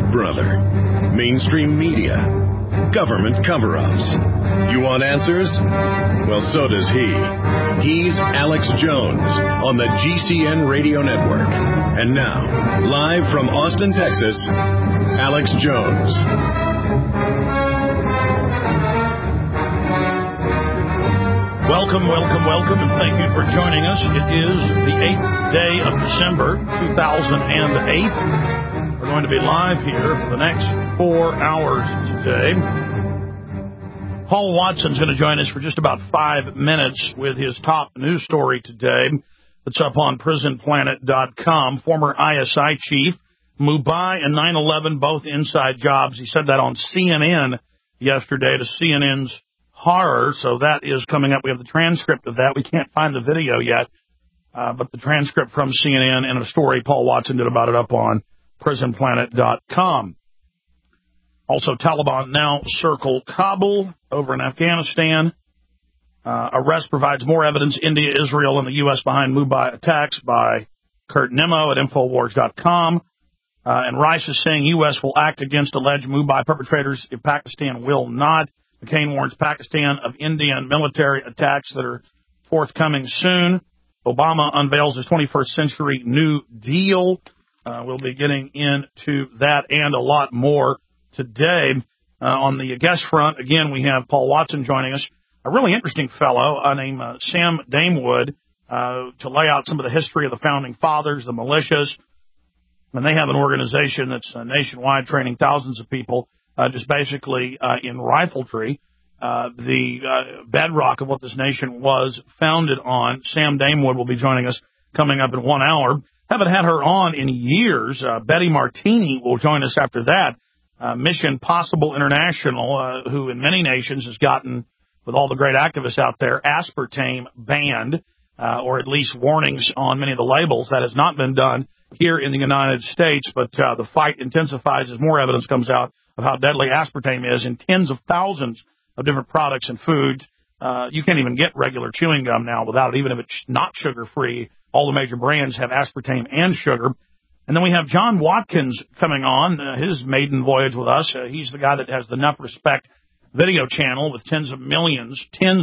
Big Brother, mainstream media, government cover-ups. You want answers? Well, so does he. He's Alex Jones on the GCN Radio Network. And now, live from Austin, Texas, Alex Jones. Welcome, and thank you for joining us. It is the 8th day of December, 2008. We're going to be live here for the next 4 hours today. Paul Watson's going to join us for just about 5 minutes with his top news story today. That's up on prisonplanet.com. Former ISI chief, Mumbai and 9/11, both inside jobs. He said that on CNN yesterday to CNN's horror, so that is coming up. We have the transcript of that. We can't find the video yet, but the transcript from CNN and a story Paul Watson did about it up on prisonplanet.com. Also, Taliban now circle Kabul over in Afghanistan. Arrest provides more evidence. India, Israel, and the U.S. behind Mumbai attacks by Kurt Nimmo at Infowars.com. And Rice is saying U.S. will act against alleged Mumbai perpetrators if Pakistan will not. McCain warns Pakistan of Indian military attacks that are forthcoming soon. Obama unveils his 21st century New Deal. We'll be getting into that and a lot more today. On the guest front, again, we have Paul Watson joining us, a really interesting fellow named Sam Damewood, to lay out some of the history of the Founding Fathers, the militias. And they have an organization that's nationwide, training thousands of people, just basically in riflery, the bedrock of what this nation was founded on. Sam Damewood will be joining us coming up in 1 hour. Haven't had her on in years. Betty Martini will join us after that. Mission Possible International, who in many nations has gotten, with all the great activists out there, aspartame banned, or at least warnings on many of the labels. That has not been done here in the United States, but the fight intensifies as more evidence comes out of how deadly aspartame is in tens of thousands of different products and foods. You can't even get regular chewing gum now without it, even if it's not sugar-free. All the major brands have aspartame and sugar. And then we have John Watkins coming on, his maiden voyage with us. He's the guy that has the Enough Respect video channel with tens of millions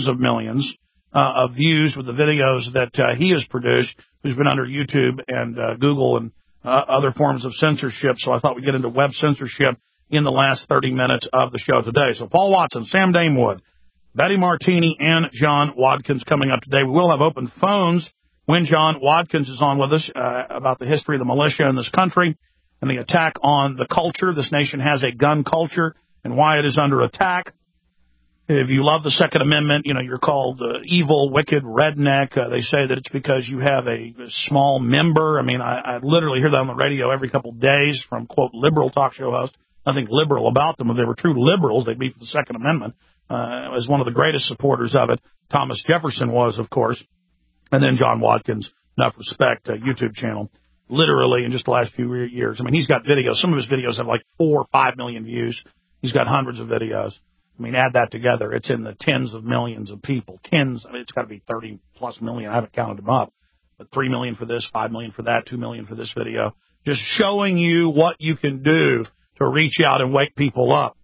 of views with the videos that he has produced, who's been under YouTube and Google and other forms of censorship. So I thought we'd get into web censorship in the last 30 minutes of the show today. So Paul Watson, Sam Damewood, Betty Martini, and John Watkins coming up today. We will have open phones when John Watkins is on with us about the history of the militia in this country and the attack on the culture. This nation has a gun culture and why it is under attack. If you love the Second Amendment, you know, you're called evil, wicked, redneck. They say that it's because you have a small member. I mean, I literally hear that on the radio every couple of days from, quote, liberal talk show hosts. Nothing liberal about them. If they were true liberals, they'd be for the Second Amendment. As one of the greatest supporters of it, Thomas Jefferson was, of course. And then John Watkins, Enough Respect, YouTube channel, literally in just the last few years. I mean, he's got videos. Some of his videos have like 4 or 5 million views. He's got hundreds of videos. I mean, add that together. It's in the tens of millions of people. Tens. I mean, it's got to be 30+ million. I haven't counted them up. But 3 million for this, 5 million for that, 2 million for this video. Just showing you what you can do to reach out and wake people up.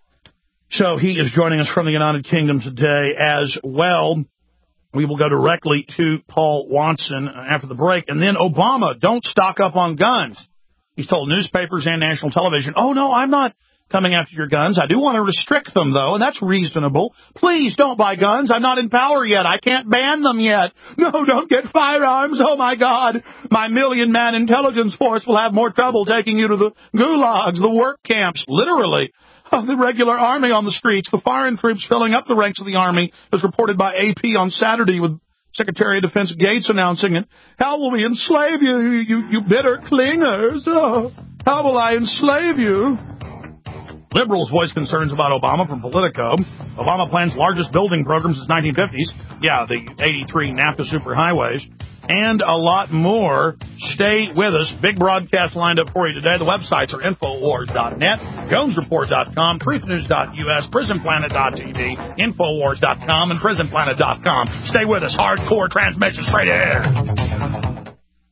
So he is joining us from the United Kingdom today as well. We will go directly to Paul Watson after the break. And then Obama, don't stock up on guns. He's told newspapers and national television, oh, no, I'm not coming after your guns. I do want to restrict them, though, and that's reasonable. Please don't buy guns. I'm not in power yet. I can't ban them yet. No, don't get firearms. Oh, my God. My 1,000,000-man intelligence force will have more trouble taking you to the gulags, the work camps, literally. The regular army on the streets, the foreign troops filling up the ranks of the army, as reported by AP on Saturday with Secretary of Defense Gates announcing it. How will we enslave you, you bitter clingers? Oh, how will I enslave you? Liberals voice concerns about Obama from Politico. Obama plans largest building program since 1950s. Yeah, the 83 NAFTA superhighways. And a lot more. Stay with us. Big broadcast lined up for you today. The websites are Infowars.net, JonesReport.com, TruthNews.us, PrisonPlanet.tv, Infowars.com, and PrisonPlanet.com. Stay with us. Hardcore transmission straight ahead.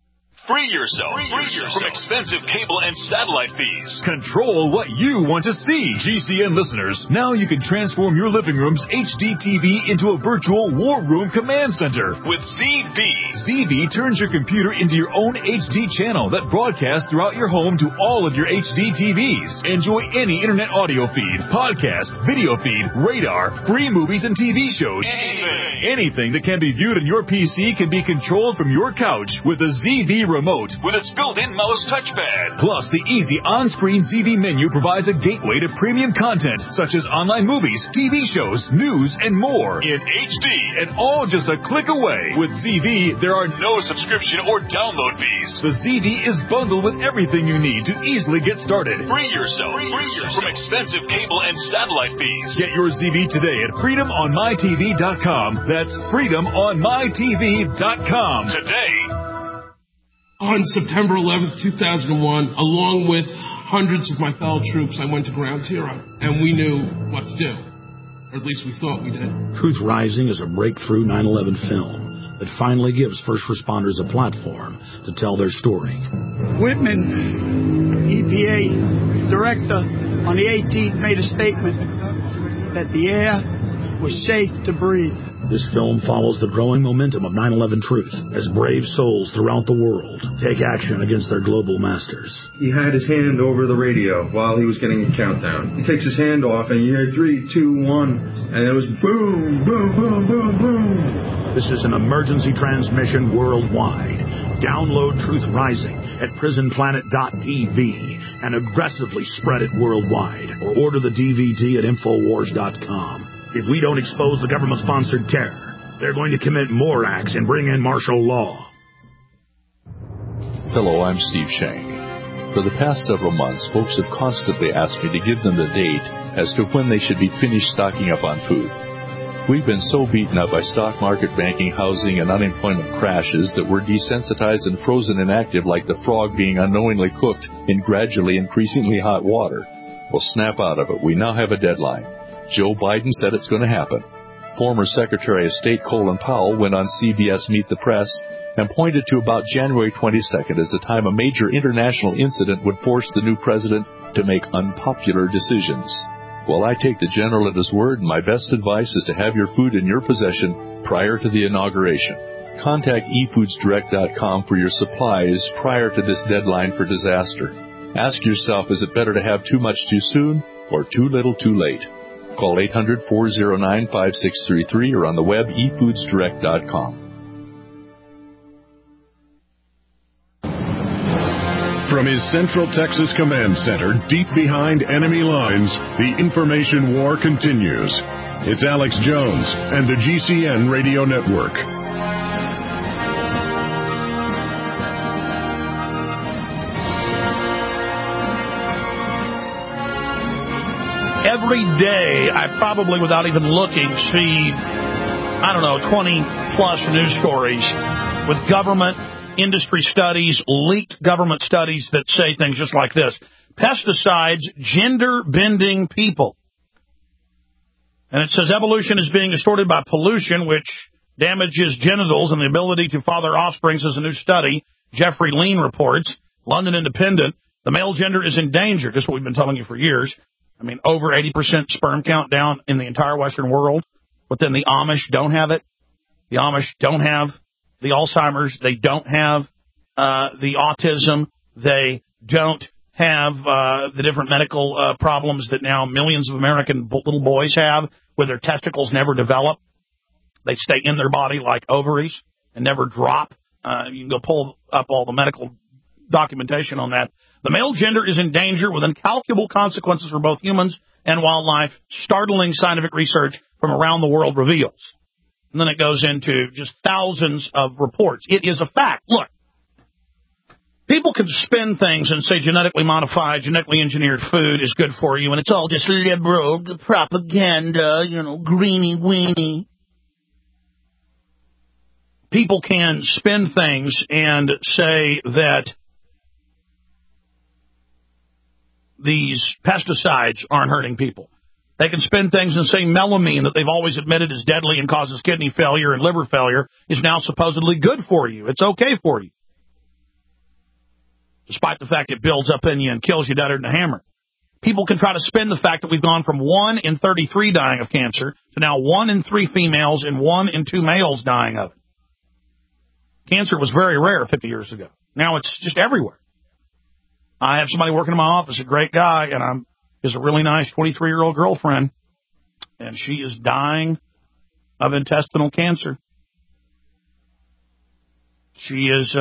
Free yourself from expensive cable and satellite fees. Control what you want to see. GCN listeners, now you can transform your living room's HD TV into a virtual war room command center. With ZB. ZB turns your computer into your own HD channel that broadcasts throughout your home to all of your HD TVs. Enjoy any internet audio feed, podcast, video feed, radar, free movies and TV shows. Anything that can be viewed on your PC can be controlled from your couch with the ZB remote with its built-in mouse touchpad. Plus, the easy on-screen ZB menu provides a gateway to premium content such as online movies, TV shows, news, and more in HD, and all just a click away. With ZB, there are no subscription or download fees. The ZB is bundled with everything you need to easily get started. Free yourself from expensive cable and satellite fees. Get your ZB today at freedomonmytv.com. That's freedomonmytv.com. Today. On September 11th, 2001, along with hundreds of my fellow troops, I went to Ground Zero, and we knew what to do. Or at least we thought we did. Truth Rising is a breakthrough 9/11 film that finally gives first responders a platform to tell their story. Whitman, EPA director, on the 18th made a statement that the air was safe to breathe. This film follows the growing momentum of 9/11 truth as brave souls throughout the world take action against their global masters. He had his hand over the radio while he was getting a countdown. He takes his hand off and you hear 3, 2, 1, and it was boom, boom, boom, boom, boom. This is an emergency transmission worldwide. Download Truth Rising at prisonplanet.tv and aggressively spread it worldwide, or order the DVD at Infowars.com. If we don't expose the government-sponsored terror, they're going to commit more acts and bring in martial law. Hello, I'm Steve Shank. For the past several months, folks have constantly asked me to give them the date as to when they should be finished stocking up on food. We've been so beaten up by stock market, banking, housing, and unemployment crashes that we're desensitized and frozen inactive like the frog being unknowingly cooked in gradually increasingly hot water. Well, snap out of it. We now have a deadline. Joe Biden said it's going to happen. Former Secretary of State Colin Powell went on CBS Meet the Press and pointed to about January 22nd as the time a major international incident would force the new president to make unpopular decisions. Well, I take the general at his word, and my best advice is to have your food in your possession prior to the inauguration. Contact eFoodsDirect.com for your supplies prior to this deadline for disaster. Ask yourself, is it better to have too much too soon or too little too late? Call 800-409-5633 or on the web eFoodsDirect.com. From his Central Texas Command Center, deep behind enemy lines, the information war continues. It's Alex Jones and the GCN Radio Network. Every day, I probably, without even looking, see, 20-plus news stories with government, industry studies, leaked government studies that say things just like this. Pesticides, gender-bending people. And it says evolution is being distorted by pollution, which damages genitals and the ability to father offspring, says a new study. Jeffrey Lean reports. London Independent. The male gender is in danger. Just what we've been telling you for years. I mean, over 80% sperm count down in the entire Western world. But then the Amish don't have it. The Amish don't have the Alzheimer's. They don't have the autism. They don't have the different medical problems that now millions of American little boys have, where their testicles never develop. They stay in their body like ovaries and never drop. You can go pull up all the medical documentation on that. The male gender is in danger with incalculable consequences for both humans and wildlife, startling scientific research from around the world reveals. And then it goes into just thousands of reports. It is a fact. Look, people can spin things and say genetically modified, genetically engineered food is good for you, and it's all just liberal propaganda, greeny weeny. People can spin things and say that these pesticides aren't hurting people. They can spin things and say melamine, that they've always admitted is deadly and causes kidney failure and liver failure, is now supposedly good for you. It's okay for you. despite the fact it builds up in you and kills you deader than a hammer. People can try to spin the fact that we've gone from 1 in 33 dying of cancer to now 1 in 3 females and 1 in 2 males dying of it. Cancer was very rare 50 years ago. Now it's just everywhere. I have somebody working in my office, a great guy, and is a really nice 23-year-old girlfriend, and she is dying of intestinal cancer. She is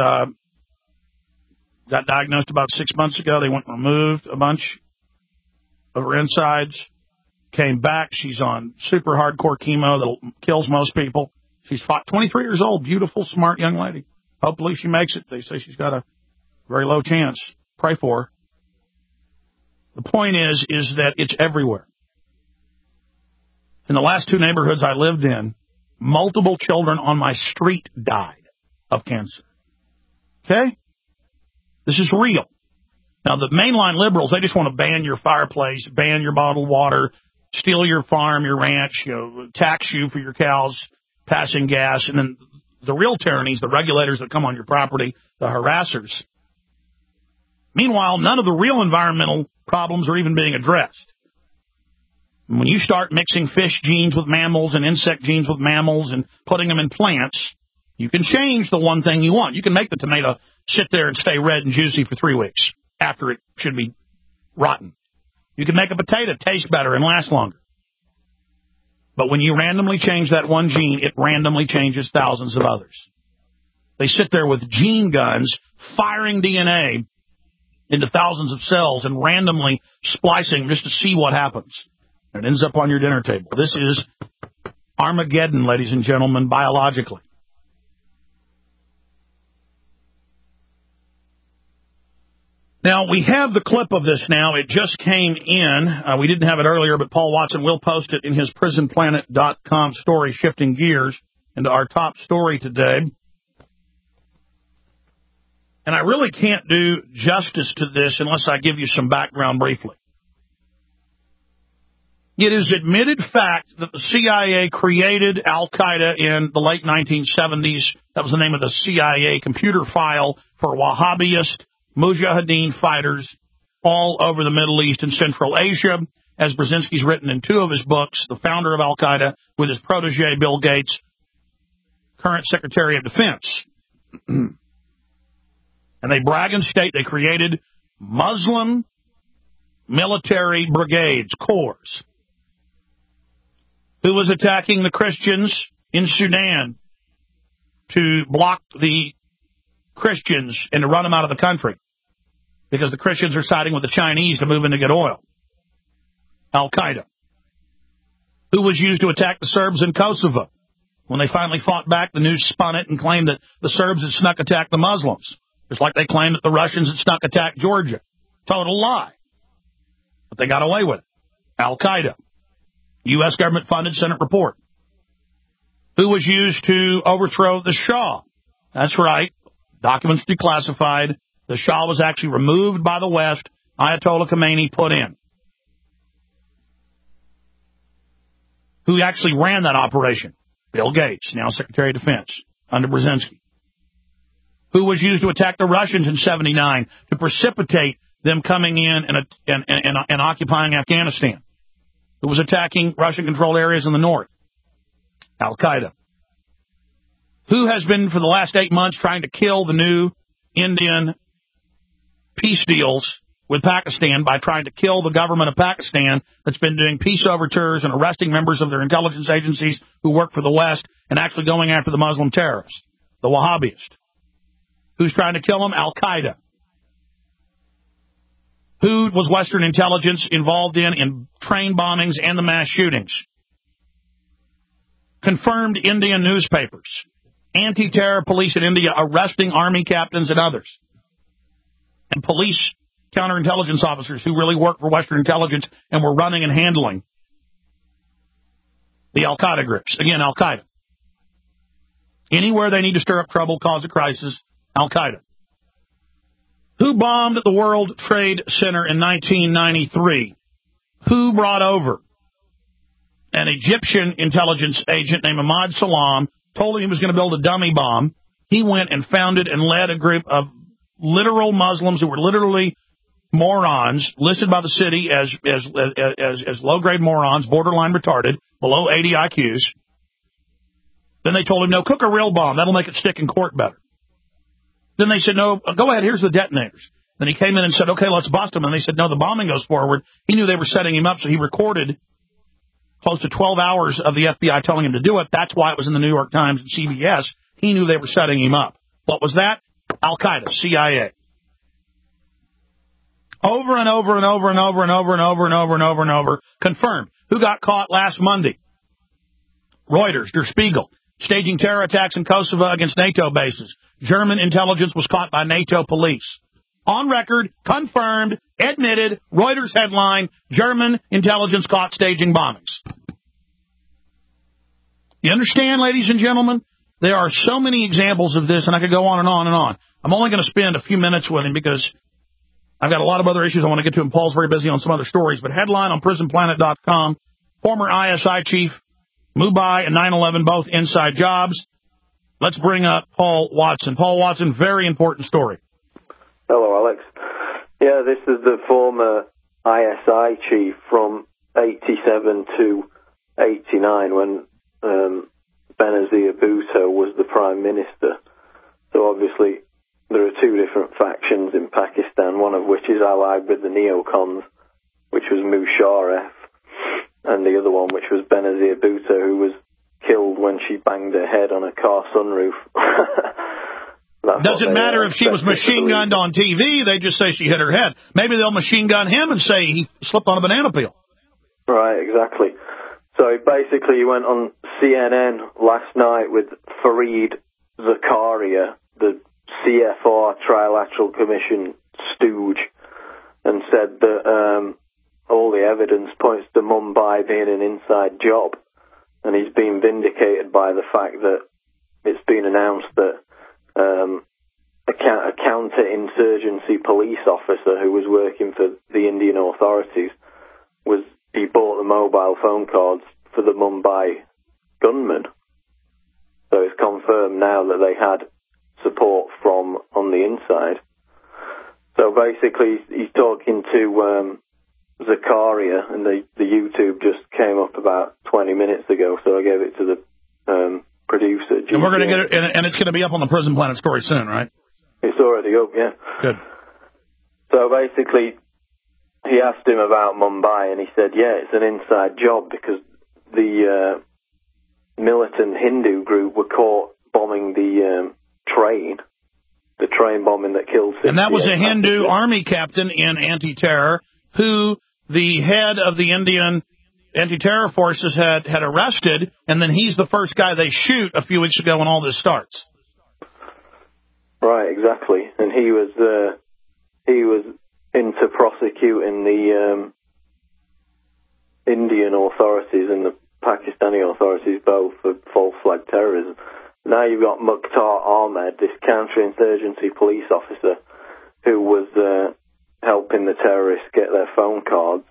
got diagnosed about 6 months ago. They went and removed a bunch of her insides, came back. She's on super hardcore chemo that kills most people. She's 23 years old, beautiful, smart young lady. Hopefully she makes it. They say she's got a very low chance. Pray for her. The point is that it's everywhere. In the last 2 neighborhoods I lived in, multiple children on my street died of cancer. Okay? This is real. Now, the mainline liberals, they just want to ban your fireplace, ban your bottled water, steal your farm, your ranch, tax you for your cows passing gas, and then the real tyrannies, the regulators that come on your property, the harassers. Meanwhile, none of the real environmental problems are even being addressed. When you start mixing fish genes with mammals and insect genes with mammals and putting them in plants, you can change the one thing you want. You can make the tomato sit there and stay red and juicy for 3 weeks after it should be rotten. You can make a potato taste better and last longer. But when you randomly change that one gene, it randomly changes thousands of others. They sit there with gene guns firing DNA into thousands of cells and randomly splicing just to see what happens. And it ends up on your dinner table. This is Armageddon, ladies and gentlemen, biologically. Now, we have the clip of this now. It just came in. We didn't have it earlier, but Paul Watson will post it in his prisonplanet.com story, shifting gears into our top story today. And I really can't do justice to this unless I give you some background briefly. It is admitted fact that the CIA created Al-Qaeda in the late 1970s. That was the name of the CIA computer file for Wahhabist Mujahideen fighters all over the Middle East and Central Asia, as Brzezinski's written in 2 of his books, the founder of Al-Qaeda with his protege Bill Gates, current Secretary of Defense. And they brag and state they created Muslim military brigades, corps. Who was attacking the Christians in Sudan to block the Christians and to run them out of the country because the Christians are siding with the Chinese to move in to get oil. Al-Qaeda. Who was used to attack the Serbs in Kosovo. When they finally fought back, the news spun it and claimed that the Serbs had snuck attacked the Muslims, just like they claimed that the Russians had snuck attacked Georgia. Total lie. But they got away with it. Al-Qaeda. U.S. government-funded Senate report. Who was used to overthrow the Shah? That's right. Documents declassified. The Shah was actually removed by the West. Ayatollah Khomeini put in. Who actually ran that operation? Bill Gates, now Secretary of Defense, under Brzezinski. Who was used to attack the Russians in '79 to precipitate them coming in and occupying Afghanistan? Who was attacking Russian-controlled areas in the north? Al-Qaeda. Who has been, for the last 8 months, trying to kill the new Indian peace deals with Pakistan by trying to kill the government of Pakistan that's been doing peace overtures and arresting members of their intelligence agencies who work for the West and actually going after the Muslim terrorists, the Wahhabists. Who's trying to kill them? Al-Qaeda. Who was Western intelligence involved in train bombings and the mass shootings? Confirmed Indian newspapers. Anti-terror police in India arresting army captains and others. And police counterintelligence officers who really work for Western intelligence and were running and handling the Al-Qaeda groups. Again, Al-Qaeda. Anywhere they need to stir up trouble, cause a crisis, Al-Qaeda. Who bombed the World Trade Center in 1993? Who brought over an Egyptian intelligence agent named Ahmad Salam, told him he was going to build a dummy bomb. He went and founded and led a group of literal Muslims who were literally morons, listed by the city as low-grade morons, borderline retarded, below 80 IQs. Then they told him, no, cook a real bomb. That'll make it stick in court better. Then they said, no, go ahead, here's the detonators. Then he came in and said, okay, let's bust them. And they said, no, the bombing goes forward. He knew they were setting him up, so he recorded close to 12 hours of the FBI telling him to do it. That's why it was in the New York Times and CBS. He knew they were setting him up. What was that? Al-Qaeda, CIA. Over and over and over and over and over and over and over and over and over. Confirmed. Who got caught last Monday? Reuters, Der Spiegel. Staging terror attacks in Kosovo against NATO bases. German intelligence was caught by NATO police. On record, confirmed, admitted, Reuters headline, German intelligence caught staging bombings. You understand, ladies and gentlemen? There are so many examples of this, and I could go on and on and on. I'm only going to spend a few minutes with him because I've got a lot of other issues I want to get to, and Paul's very busy on some other stories. But headline on PrisonPlanet.com, former ISI chief, Mumbai and 9/11, both inside jobs. Let's bring up Paul Watson. Paul Watson, very important story. Hello, Alex. Yeah, this is the former ISI chief from 87 to 89 when Benazir Bhutto was the prime minister. So obviously there are two different factions in Pakistan, one of which is allied with the neocons, which was Musharraf, and the other one, which was Benazir Bhutto, who was killed when she banged her head on a car sunroof. Doesn't matter if she was machine gunned on TV, they just say she hit her head. Maybe they'll machine gun him and say he slipped on a banana peel. Right, exactly. So basically he went on CNN last night with Fareed Zakaria, the CFR Trilateral Commission stooge, and said that all the evidence points to Mumbai being an inside job. And he's been vindicated by the fact that it's been announced that a counter-insurgency police officer who was working for the Indian authorities he bought the mobile phone cards for the Mumbai gunmen. So it's confirmed now that they had support from on the inside. So basically, he's talking to Zakaria, and the YouTube just came up about 20 minutes ago, so I gave it to the producer. And we're going to get it, and it's going to be up on the Prison Planet story soon, right? It's already up, yeah. Good. So basically, he asked him about Mumbai, and he said, yeah, it's an inside job because the militant Hindu group were caught bombing the train bombing that killed 68. And that was a Hindu army captain in anti-terror who the head of the Indian anti-terror forces had arrested, and then he's the first guy they shoot a few weeks ago when all this starts. Right, exactly. And he was into prosecuting the Indian authorities and the Pakistani authorities both for false flag terrorism. Now you've got Mukhtar Ahmed, this counterinsurgency police officer who was helping the terrorists get their phone cards.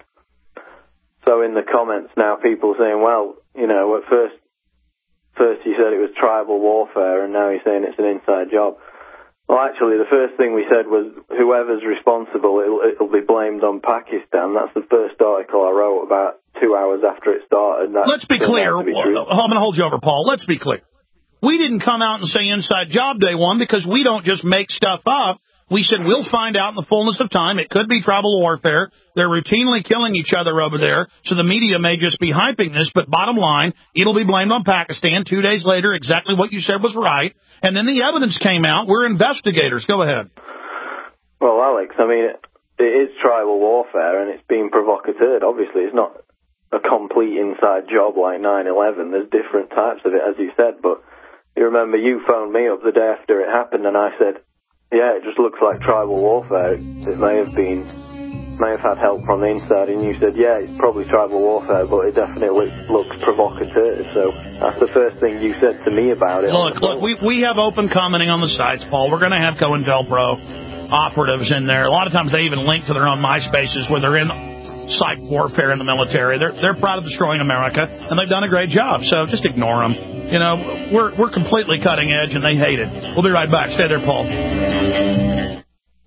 So in the comments now, people are saying, well, you know, at first he said it was tribal warfare, and now he's saying it's an inside job. Well, actually, the first thing we said was whoever's responsible, it'll be blamed on Pakistan. That's the first article I wrote about 2 hours after it started. Let's be clear. I'm going to hold you over, Paul. Let's be clear. We didn't come out and say inside job day one because we don't just make stuff up. We said we'll find out in the fullness of time. It could be tribal warfare. They're routinely killing each other over there, so the media may just be hyping this. But bottom line, it'll be blamed on Pakistan. 2 days later, exactly what you said was right. And then the evidence came out. We're investigators. Go ahead. Well, Alex, I mean, it is tribal warfare, and it's being provocateur. Obviously, it's not a complete inside job like 9/11. There's different types of it, as you said. But you remember you phoned me up the day after it happened, and I said, yeah, it just looks like tribal warfare. It may have had help from the inside, and you said, yeah, it's probably tribal warfare, but it definitely looks provocateur. So that's the first thing you said to me about it. Look, we have open commenting on the sites, Paul. We're going to have COINTELPRO operatives in there. A lot of times they even link to their own MySpaces where they're in psych warfare in the military. They're proud of destroying America, and they've done a great job. So just ignore them. You know, we're completely cutting edge, and they hate it. We'll be right back. Stay there, Paul.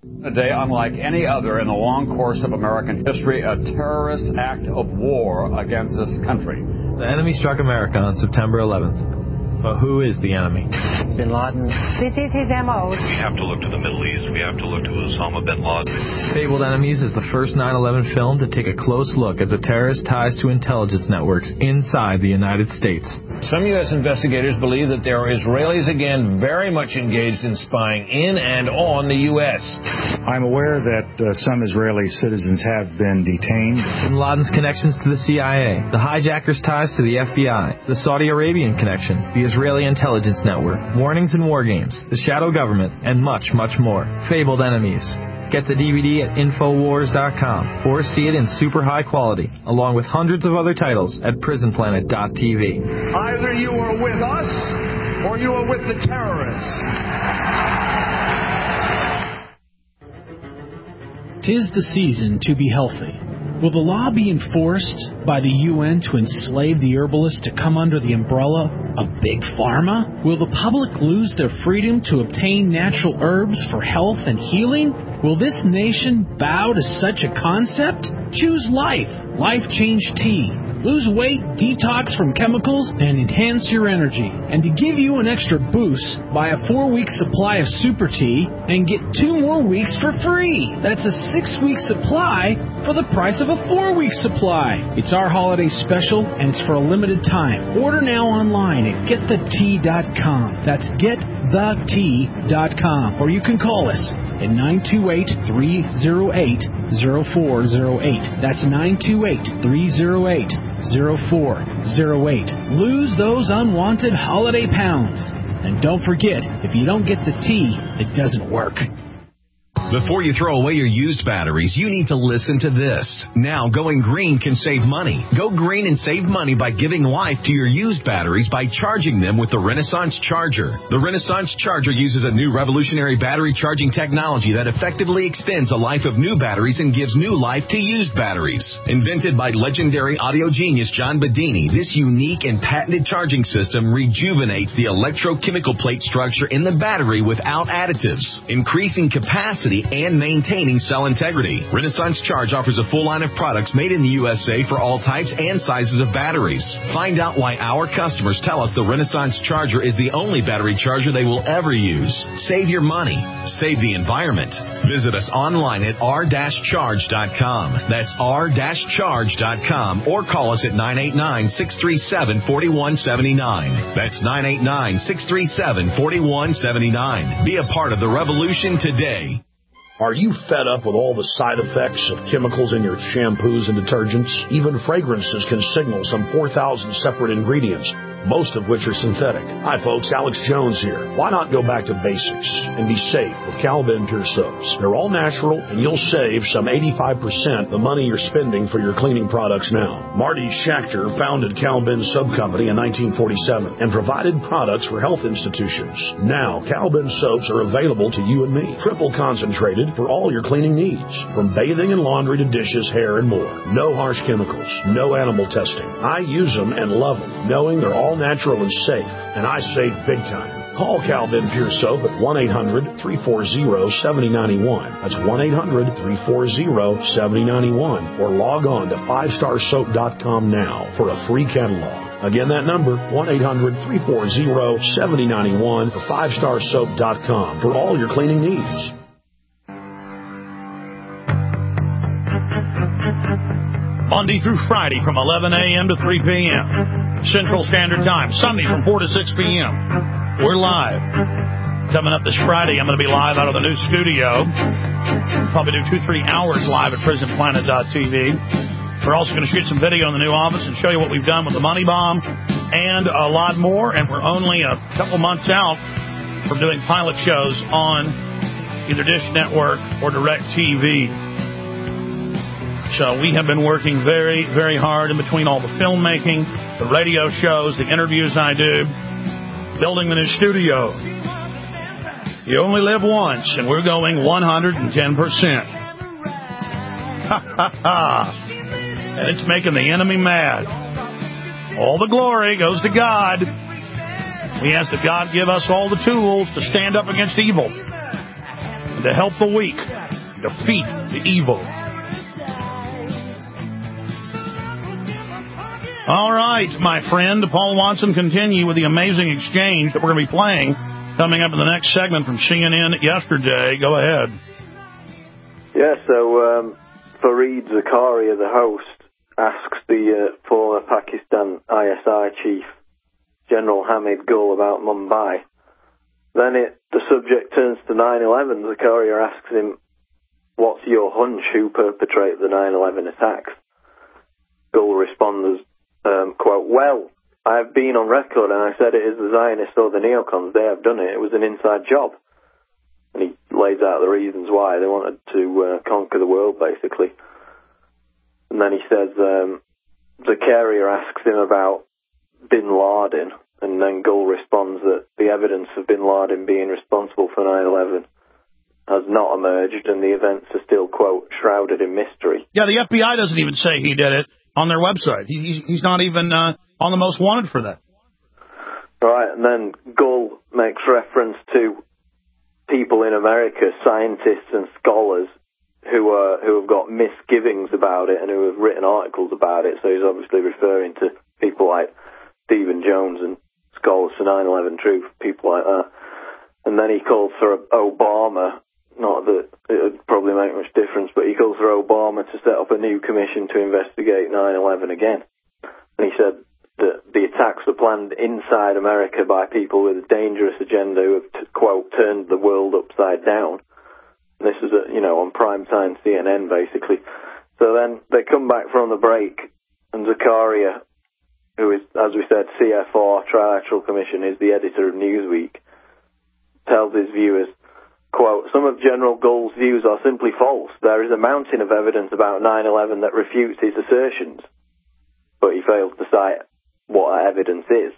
A day unlike any other in the long course of American history, a terrorist act of war against this country. The enemy struck America on September 11th. But who is the enemy? Bin Laden. This is his M.O. We have to look to the Middle East. We have to look to Osama bin Laden. Fabled Enemies is the first 9/11 film to take a close look at the terrorist ties to intelligence networks inside the United States. Some U.S. investigators believe that there are Israelis again very much engaged in spying in and on the U.S. I'm aware that some Israeli citizens have been detained. Bin Laden's connections to the CIA, the hijackers' ties to the FBI, the Saudi Arabian connection, the Israeli intelligence network, warnings and war games, the shadow government, and much, much more. Fabled Enemies. Get the DVD at Infowars.com or see it in super high quality, along with hundreds of other titles at PrisonPlanet.tv. Either you are with us or you are with the terrorists. 'Tis the season to be healthy. Will the law be enforced by the UN to enslave the herbalists to come under the umbrella of Big Pharma? Will the public lose their freedom to obtain natural herbs for health and healing? Will this nation bow to such a concept? Choose life. Life Change Tea. Lose weight, detox from chemicals, and enhance your energy. And to give you an extra boost, buy a 4-week supply of Super Tea and get 2 more weeks for free. That's a 6-week supply for the price of a 4-week supply. It's our holiday special, and it's for a limited time. Order now online at GetTheTea.com. That's GetTheTea.com. Or you can call us at 928-308-0408. That's 928-308-0408. Lose those unwanted holiday pounds. And don't forget, if you don't get the tea, it doesn't work. Before you throw away your used batteries, you need to listen to this. Now, going green can save money. Go green and save money by giving life to your used batteries by charging them with the Renaissance Charger. The Renaissance Charger uses a new revolutionary battery charging technology that effectively extends the life of new batteries and gives new life to used batteries. Invented by legendary audio genius John Bedini, this unique and patented charging system rejuvenates the electrochemical plate structure in the battery without additives, increasing capacity and maintaining cell integrity. Renaissance Charge offers a full line of products made in the USA for all types and sizes of batteries. Find out why our customers tell us the Renaissance Charger is the only battery charger they will ever use. Save your money. Save the environment. Visit us online at r-charge.com. That's r-charge.com or call us at 989-637-4179. That's 989-637-4179. Be a part of the revolution today. Are you fed up with all the side effects of chemicals in your shampoos and detergents? Even fragrances can signal some 4,000 separate ingredients, most of which are synthetic. Hi folks, Alex Jones here. Why not go back to basics and be safe with Cal-Ben Pure Soaps? They're all natural and you'll save some 85% the money you're spending for your cleaning products now. Marty Schachter founded Cal-Ben Soap Company in 1947 and provided products for health institutions. Now, Cal-Ben soaps are available to you and me. Triple concentrated for all your cleaning needs. From bathing and laundry to dishes, hair, and more. No harsh chemicals. No animal testing. I use them and love them, knowing they're all natural and safe, and I save big time. Call Cal-Ben Pure Soap at 1-800-340-7091. That's 1-800-340-7091. Or log on to 5starsoap.com now for a free catalog. Again, that number, 1-800-340-7091 or 5starsoap.com for all your cleaning needs. Monday through Friday from 11 a.m. to 3 p.m. Central Standard Time. Sunday from 4 to 6 p.m. We're live. Coming up this Friday, I'm going to be live out of the new studio. Probably do 2-3 hours live at PrisonPlanet.tv. We're also going to shoot some video in the new office and show you what we've done with the Money Bomb and a lot more. And we're only a couple months out from doing pilot shows on either Dish Network or DirecTV. So we have been working very, very hard in between all the filmmaking, the radio shows, the interviews I do, building the new studio. You only live once, and we're going 110%. And it's making the enemy mad. All the glory goes to God. We ask that God give us all the tools to stand up against evil. and to help the weak defeat the evil. All right, my friend, Paul Watson, continue with the amazing exchange that we're going to be playing coming up in the next segment from CNN yesterday. Go ahead. Yeah, so Fareed Zakaria, the host, asks the former Pakistan ISI chief, General Hamid Gul, about Mumbai. Then the subject turns to 9/11. Zakaria asks him, what's your hunch who perpetrated the 9/11 attacks? Gul responds, quote, well, I've been on record and I said it is the Zionists or the neocons. They have done it. It was an inside job. And he lays out the reasons why. They wanted to conquer the world, basically. And then he says, Zakaria asks him about bin Laden, and then Gul responds that the evidence of bin Laden being responsible for 9/11 has not emerged, and the events are still, quote, shrouded in mystery. Yeah, the FBI doesn't even say he did it on their website. He's not even on the most wanted for that. Right, and then Gul makes reference to people in America, scientists and scholars, who have got misgivings about it and who have written articles about it. So he's obviously referring to people like Stephen Jones and scholars for 9/11 Truth, people like that. And then he calls for Obama, not that it would probably make much difference, but he calls for Obama to set up a new commission to investigate 9/11 again. And he said that the attacks were planned inside America by people with a dangerous agenda who have, quote, turned the world upside down. This is, on primetime CNN, basically. So then they come back from the break, and Zakaria, who is, as we said, CFR, Trilateral Commission, is the editor of Newsweek, tells his viewers, quote, some of General Gul's views are simply false. There is a mountain of evidence about 9/11 that refutes his assertions. But he fails to cite what that evidence is.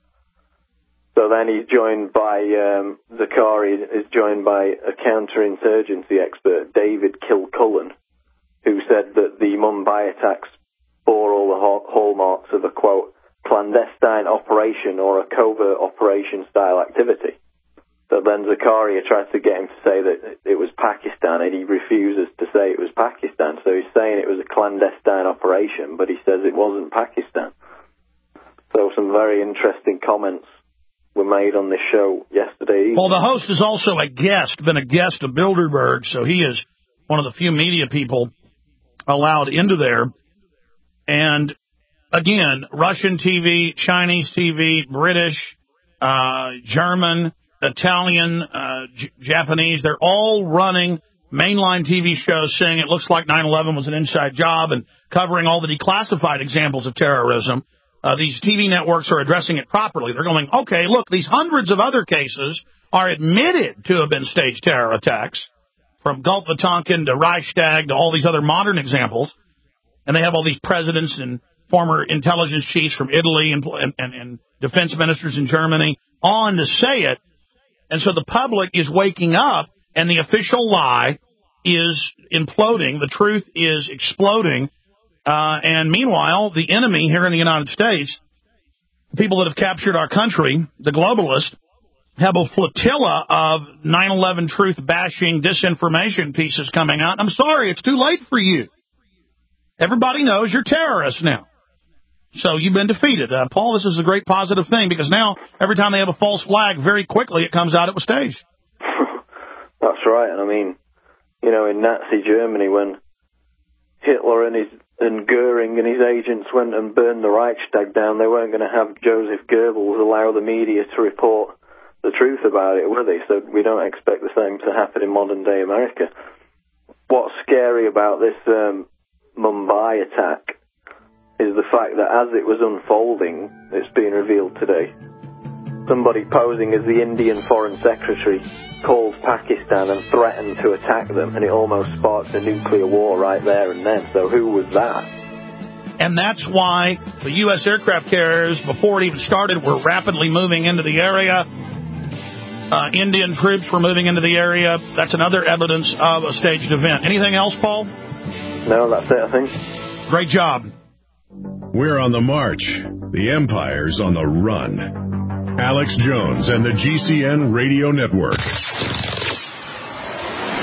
So then he's joined by, Zakaria is joined by a counterinsurgency expert, David Kilcullen, who said that the Mumbai attacks bore all the hallmarks of a, quote, clandestine operation or a covert operation style activity. So then Zakaria tries to get him to say that it was Pakistan, and he refuses to say it was Pakistan. So he's saying it was a clandestine operation, but he says it wasn't Pakistan. So some very interesting comments were made on this show yesterday. Well, the host is also been a guest of Bilderberg, so he is one of the few media people allowed into there. And again, Russian TV, Chinese TV, British, German, Italian, Japanese, they're all running mainline TV shows saying it looks like 9/11 was an inside job and covering all the declassified examples of terrorism. These TV networks are addressing it properly. They're going, okay, look, these hundreds of other cases are admitted to have been staged terror attacks, from Gulf of Tonkin to Reichstag to all these other modern examples. And they have all these presidents and former intelligence chiefs from Italy and defense ministers in Germany on to say it. And so the public is waking up, and the official lie is imploding. The truth is exploding. And meanwhile, the enemy here in the United States, the people that have captured our country, the globalists, have a flotilla of 9/11 truth-bashing disinformation pieces coming out. I'm sorry, it's too late for you. Everybody knows you're terrorists now. So you've been defeated. Paul, this is a great positive thing, because now every time they have a false flag, very quickly it comes out it was staged. That's right. And I mean, in Nazi Germany, when Hitler and Goering and his agents went and burned the Reichstag down, they weren't going to have Joseph Goebbels allow the media to report the truth about it, were they? So we don't expect the same to happen in modern-day America. What's scary about this Mumbai attack is the fact that as it was unfolding, it's been revealed today, somebody posing as the Indian Foreign Secretary called Pakistan and threatened to attack them, and it almost sparked a nuclear war right there and then. So who was that? And that's why the U.S. aircraft carriers, before it even started, were rapidly moving into the area. Indian troops were moving into the area. That's another evidence of a staged event. Anything else, Paul? No, that's it, I think. Great job. We're on the march. The Empire's on the run. Alex Jones and the GCN Radio Network.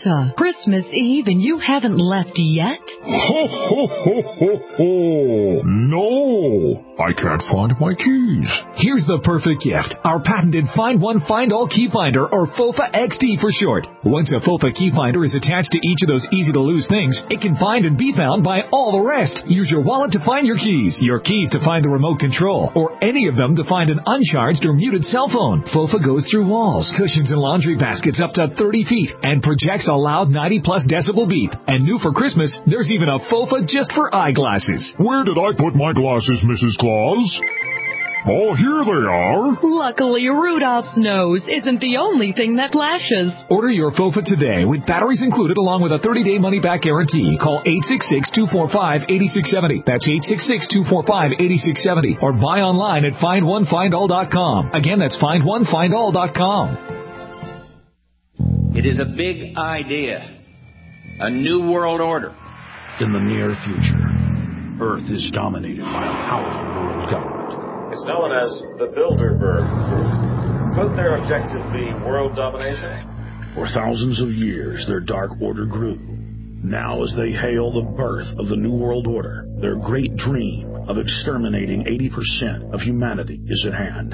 Santa. Christmas Eve and you haven't left yet? Ho, ho, ho, ho, ho. No, I can't find my keys. Here's the perfect gift. Our patented Find One, Find All Key Finder, or FOFA XD for short. Once a FOFA key finder is attached to each of those easy-to-lose things, it can find and be found by all the rest. Use your wallet to find your keys to find the remote control, or any of them to find an uncharged or muted cell phone. FOFA goes through walls, cushions, and laundry baskets up to 30 feet and projects a loud 90-plus decibel beep. And new for Christmas, there's even a FOFA just for eyeglasses. Where did I put my glasses, Mrs. Claus? Oh, here they are. Luckily, Rudolph's nose isn't the only thing that flashes. Order your FOFA today with batteries included along with a 30-day money-back guarantee. Call 866-245-8670. That's 866-245-8670. Or buy online at FindOneFindAll.com. Again, that's FindOneFindAll.com. It is a big idea. A new world order. In the near future, Earth is dominated by a powerful world government. It's known as the Bilderberg Group. Could their objective be world domination? For thousands of years, their dark order grew. Now, as they hail the birth of the New World Order, their great dream of exterminating 80% of humanity is at hand.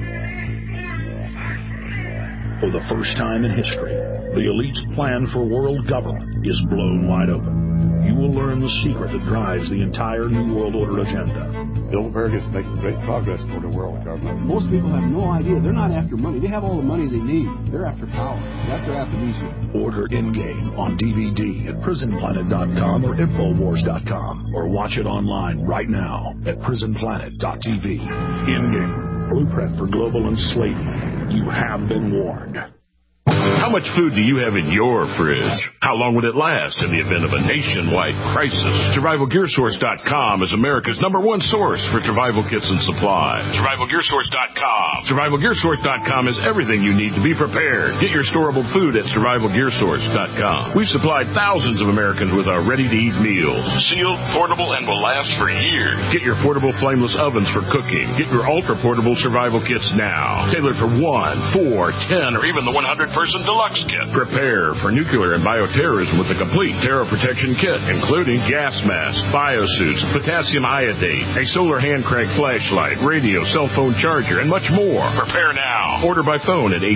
For the first time in history, the elite's plan for world government is blown wide open. You will learn the secret that drives the entire New World Order agenda. Bilderberg is making great progress toward a world government. Most people have no idea. They're not after money. They have all the money they need. They're after power. That's their amnesia. Order Endgame on DVD at PrisonPlanet.com or Infowars.com, or watch it online right now at PrisonPlanet.tv. Endgame, blueprint for global enslavement. You have been warned. How much food do you have in your fridge? How long would it last in the event of a nationwide crisis? SurvivalGearSource.com is America's #1 source for survival kits and supplies. SurvivalGearSource.com. SurvivalGearSource.com is everything you need to be prepared. Get your storable food at SurvivalGearSource.com. We've supplied thousands of Americans with our ready-to-eat meals. Sealed, portable, and will last for years. Get your portable flameless ovens for cooking. Get your ultra-portable survival kits now. Tailored for 1, 4, 10, or even the 100-person deluxe kit. Prepare for nuclear and bioterrorism with a complete terror protection kit, including gas masks, biosuits, potassium iodate, a solar hand crank flashlight, radio, cell phone charger, and much more. Prepare now. Order by phone at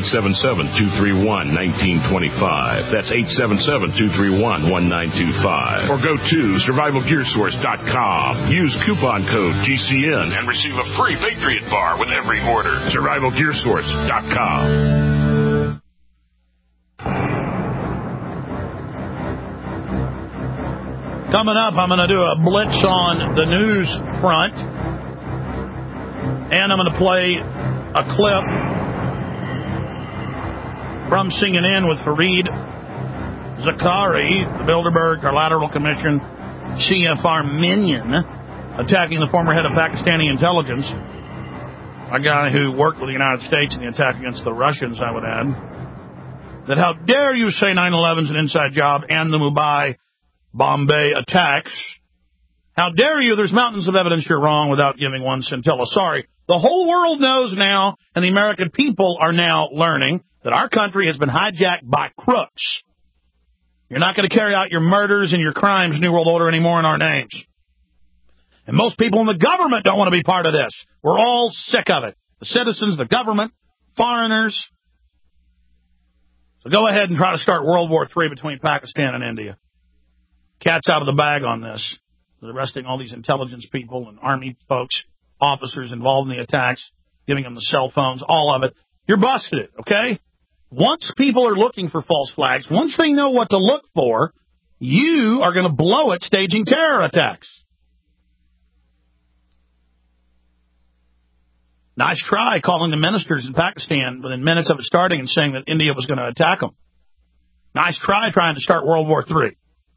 877-231-1925. That's 877-231-1925. Or go to SurvivalGearSource.com. Use coupon code GCN and receive a free Patriot Bar with every order. SurvivalGearSource.com. Coming up, I'm going to do a blitz on the news front, and I'm going to play a clip from CNN with Fareed Zakaria, the Bilderberg Trilateral Commission CFR minion, attacking the former head of Pakistani intelligence, a guy who worked with the United States in the attack against the Russians, I would add, that how dare you say 9/11's an inside job and the Mumbai Bombay attacks. How dare you? There's mountains of evidence you're wrong without giving one scintilla. Sorry. The whole world knows now, and the American people are now learning, that our country has been hijacked by crooks. You're not going to carry out your murders and your crimes, New World Order, anymore in our names. And most people in the government don't want to be part of this. We're all sick of it. The citizens, the government, foreigners. So go ahead and try to start World War III between Pakistan and India. Cat's out of the bag on this. They're arresting all these intelligence people and army folks, officers involved in the attacks, giving them the cell phones, all of it. You're busted, okay? Once people are looking for false flags, once they know what to look for, you are going to blow it staging terror attacks. Nice try calling the ministers in Pakistan within minutes of it starting and saying that India was going to attack them. Nice try trying to start World War III.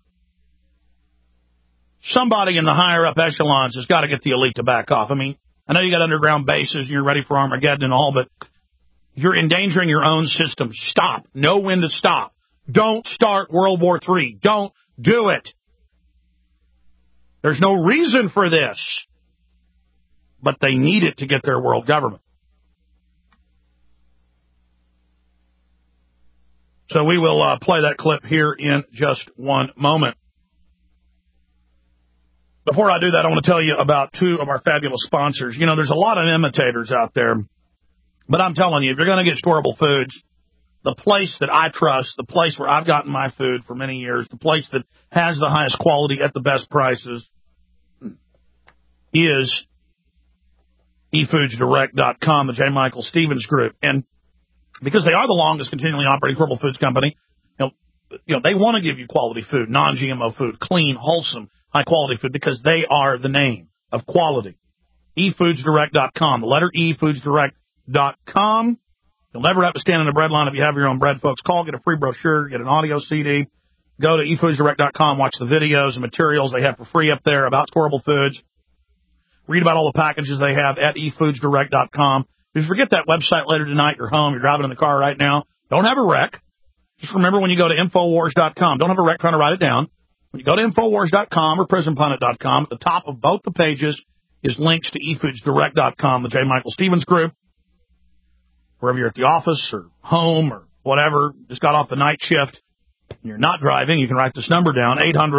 Somebody in the higher-up echelons has got to get the elite to back off. I mean, I know you got underground bases and you're ready for Armageddon and all, but you're endangering your own system. Stop. Know when to stop. Don't start World War III. Don't do it. There's no reason for this. But they need it to get their world government. So we will play that clip here in just one moment. Before I do that, I want to tell you about two of our fabulous sponsors. You know, there's a lot of imitators out there, but I'm telling you, if you're going to get storable foods, the place that I trust, the place where I've gotten my food for many years, the place that has the highest quality at the best prices is eFoodsDirect.com, the J. Michael Stevens Group. And because they are the longest continually operating storable foods company, you know, they want to give you quality food, non-GMO food, clean, wholesome, high-quality food, because they are the name of quality. eFoodsDirect.com, the letter eFoodsDirect.com. You'll never have to stand in a bread line if you have your own bread, folks. Call, get a free brochure, get an audio CD. Go to eFoodsDirect.com, watch the videos and materials they have for free up there about storable foods. Read about all the packages they have at eFoodsDirect.com. If you forget that website later tonight, you're home, you're driving in the car right now, don't have a wreck. Just remember when you go to Infowars.com, don't have a wreck trying to write it down. When you go to Infowars.com or PrisonPlanet.com, at the top of both the pages is links to eFoodsDirect.com, the J. Michael Stevens Group. Wherever you're at the office or home or whatever, just got off the night shift, and you're not driving, you can write this number down,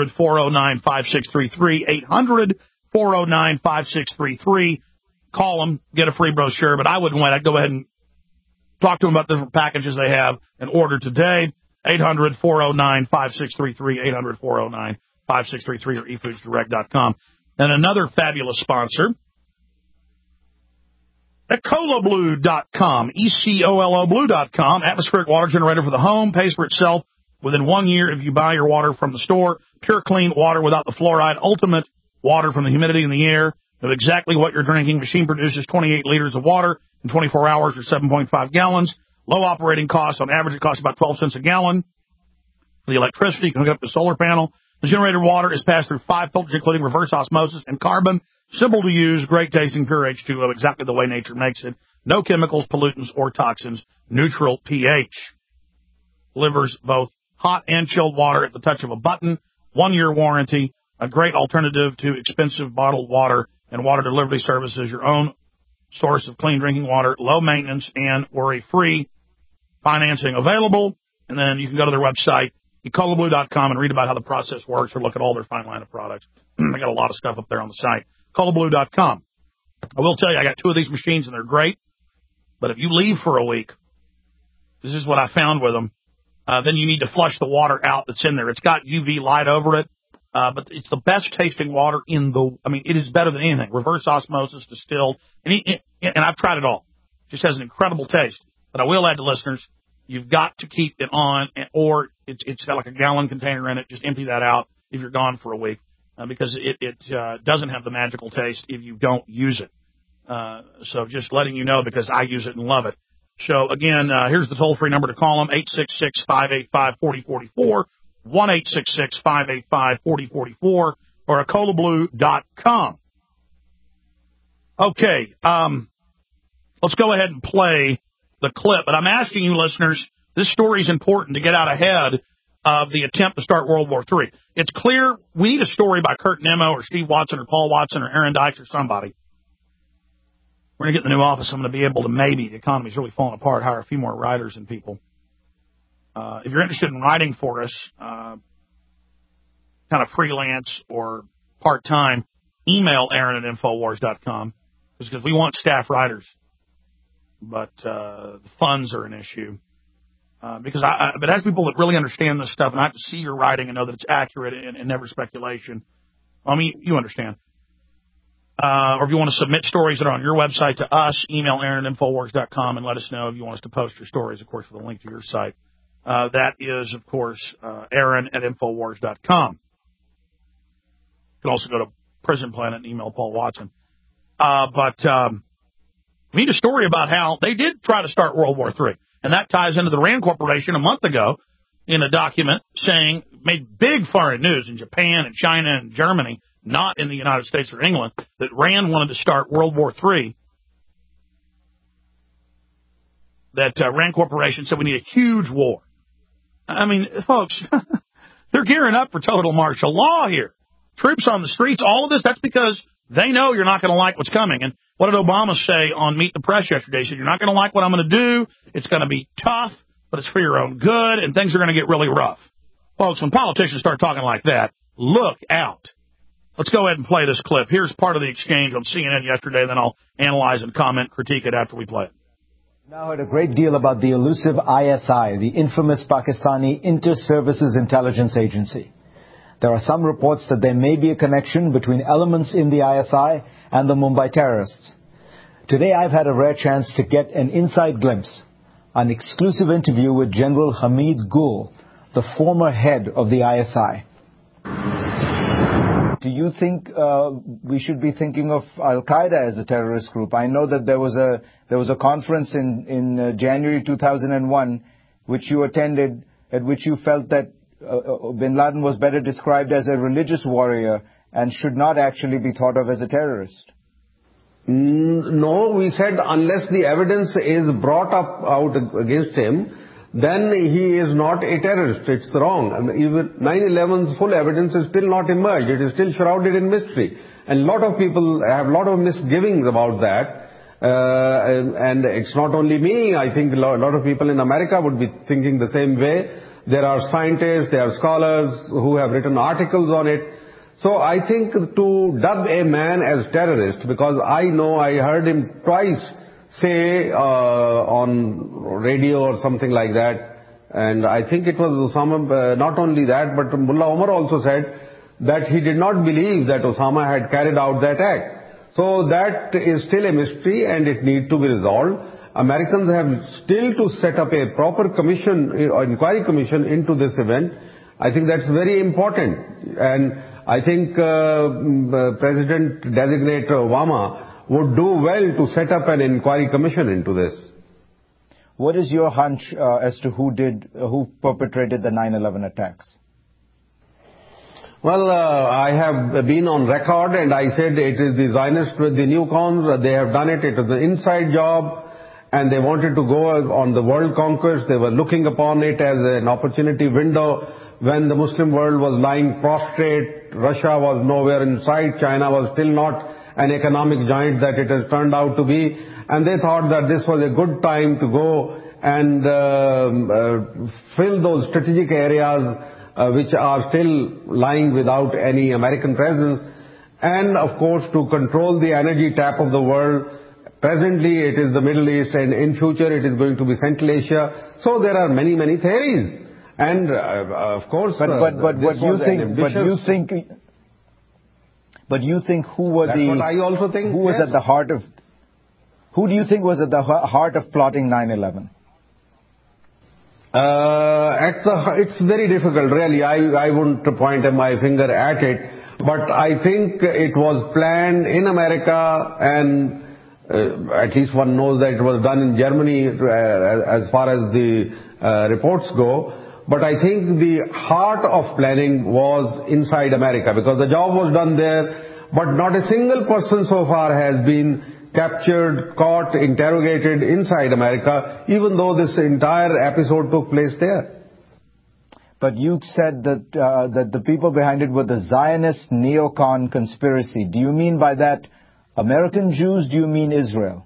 800-409-5633, 800-409-5633. Call them, get a free brochure, but I wouldn't wait. I'd go ahead and talk to them about the different packages they have and order today. 800-409-5633, 800-409-5633, or eFoodsDirect.com. And another fabulous sponsor, EcoloBlue.com, ECOLO Blue.com, atmospheric water generator for the home, pays for itself within 1 year if you buy your water from the store. Pure, clean water without the fluoride, ultimate water from the humidity in the air. Know exactly what you're drinking. Machine produces 28 liters of water in 24 hours or 7.5 gallons. Low operating costs. On average, it costs about 12 cents a gallon. For the electricity, you can hook up the solar panel. The generated water is passed through 5 filters, including reverse osmosis and carbon. Simple to use, great tasting, pure H2O, exactly the way nature makes it. No chemicals, pollutants, or toxins. Neutral pH. Delivers both hot and chilled water at the touch of a button. 1 year warranty. A great alternative to expensive bottled water and water delivery services. Your own source of clean drinking water, low maintenance, and worry-free. Financing available. And then you can go to their website, EcoloBlue.com, and read about how the process works or look at all their fine line of products. They got a lot of stuff up there on the site. EcoloBlue.com. I will tell you, I got 2 of these machines, and they're great. But if you leave for a week, this is what I found with them, then you need to flush the water out that's in there. It's got UV light over it. But it's the best tasting water it is better than anything. Reverse osmosis, distilled, and I've tried it all. It just has an incredible taste. But I will add to listeners, you've got to keep it on, or it's got like a gallon container in it. Just empty that out if you're gone for a week, because it doesn't have the magical taste if you don't use it. So just letting you know, because I use it and love it. So again, here's the toll-free number to call them, 866-585-4044. 1-866-585-4044 or EcoloBlue.com. Okay, let's go ahead and play the clip. But I'm asking you, listeners, this story is important to get out ahead of the attempt to start World War III. It's clear we need a story by Kurt Nimmo or Steve Watson or Paul Watson or Aaron Dykes or somebody. We're going to get in the new office. I'm going to be able to, maybe, the economy's really falling apart, hire a few more writers and people. If you're interested in writing for us, kind of freelance or part-time, email Aaron at Infowars.com, because we want staff writers. But the funds are an issue. But it has people that really understand this stuff, and I have to see your writing and know that it's accurate and never speculation. I mean, you understand. Or if you want to submit stories that are on your website to us, email Aaron at Infowars.com and let us know if you want us to post your stories, of course, with a link to your site. That is, of course, Aaron at Infowars.com. You can also go to Prison Planet and email Paul Watson. But we need a story about how they did try to start World War III. And that ties into the RAND Corporation a month ago in a document saying, made big foreign news in Japan and China and Germany, not in the United States or England, that RAND wanted to start World War III. That RAND Corporation said we need a huge war. I mean, folks, they're gearing up for total martial law here. Troops on the streets, all of this, that's because they know you're not going to like what's coming. And what did Obama say on Meet the Press yesterday? He said, you're not going to like what I'm going to do. It's going to be tough. but it's for your own good, and things are going to get really rough. Folks, when politicians start talking like that, look out. Let's go ahead and play this clip. Here's part of the exchange on CNN yesterday, then I'll analyze and comment, critique it after we play it. Now heard a great deal about the elusive ISI, the infamous Pakistani Inter-Services Intelligence Agency. There are some reports that there may be a connection between elements in the ISI and the Mumbai terrorists. Today I've had a rare chance to get an inside glimpse, an exclusive interview with General Hamid Gul, the former head of the ISI. Do you think we should be thinking of Al-Qaeda as a terrorist group? I know that there was a conference in January 2001 which you attended, at which you felt that bin Laden was better described as a religious warrior and should not actually be thought of as a terrorist. No, we said unless the evidence is brought up out against him, then he is not a terrorist. It's wrong. And even 9/11's full evidence is still not emerged. It is still shrouded in mystery. And a lot of people have a lot of misgivings about that. And it's not only me. I think a lot of people in America would be thinking the same way. There are scientists, there are scholars who have written articles on it. So I think to dub a man as terrorist, because I know I heard him twice say on radio or something like that, and I think it was Osama, not only that, but Mullah Omar also said that he did not believe that Osama had carried out that act. So that is still a mystery and it needs to be resolved. Americans have still to set up a proper commission, or inquiry commission into this event. I think that's very important. And I think President-designate Obama would do well to set up an inquiry commission into this. What is your hunch as to who perpetrated the 9/11 attacks? Well, I have been on record and I said it is the Zionists with the newcons. They have done it. It was an inside job. And they wanted to go on the world conquest. They were looking upon it as an opportunity window when the Muslim world was lying prostrate. Russia was nowhere in sight. China was still not an economic giant that it has turned out to be. And they thought that this was a good time to go and fill those strategic areas which are still lying without any American presence. And, of course, to control the energy tap of the world. Presently, it is the Middle East, and in future, it is going to be Central Asia. So there are many, many theories. And, of course, But you think who were That's what I also think. Who was at the heart of? Who do you think was at the heart of plotting 9/11? It's very difficult, really. I wouldn't point my finger at it, but I think it was planned in America, and at least one knows that it was done in Germany as far as the reports go. But I think the heart of planning was inside America, because the job was done there, but not a single person so far has been captured, caught, interrogated inside America, even though this entire episode took place there. But you said that the people behind it were the Zionist neocon conspiracy. Do you mean by that American Jews? Do you mean Israel?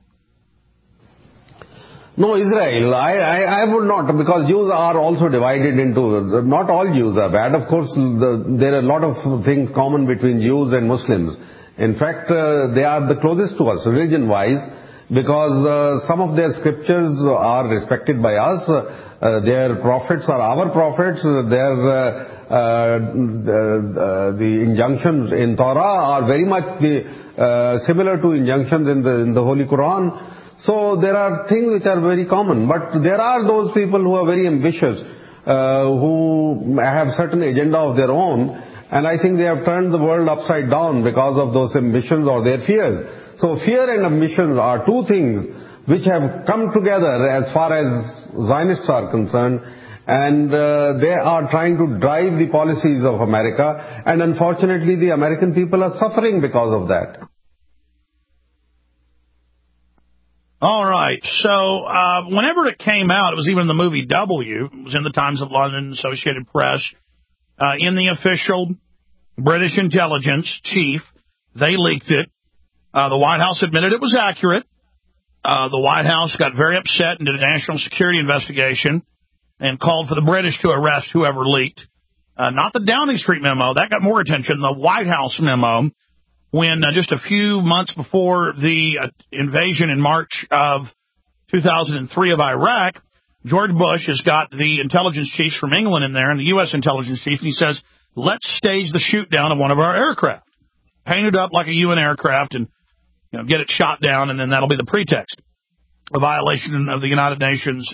No, Israel. I would not, because Jews are also divided into, not all Jews are bad. Of course, there are a lot of things common between Jews and Muslims. In fact, they are the closest to us, religion-wise, because some of their scriptures are respected by us. Their prophets are our prophets. The injunctions in Torah are very much similar to injunctions in the Holy Quran. So there are things which are very common. But there are those people who are very ambitious, who have certain agenda of their own. And I think they have turned the world upside down because of those ambitions or their fears. So fear and ambition are two things which have come together as far as Zionists are concerned. And they are trying to drive the policies of America. And unfortunately, the American people are suffering because of that. All right. So whenever it came out, it was even in the movie W. It was in the Times of London, Associated Press. In the official British intelligence chief, they leaked it. The White House admitted it was accurate. The White House got very upset and did a national security investigation. and called for the British to arrest whoever leaked. Not the Downing Street memo. That got more attention. The White House memo, when just a few months before the invasion in March of 2003 of Iraq, George Bush has got the intelligence chiefs from England in there and the U.S. intelligence chief, and he says, let's stage the shoot down of one of our aircraft. Paint it up like a UN aircraft and get it shot down, and then that'll be the pretext. A violation of the United Nations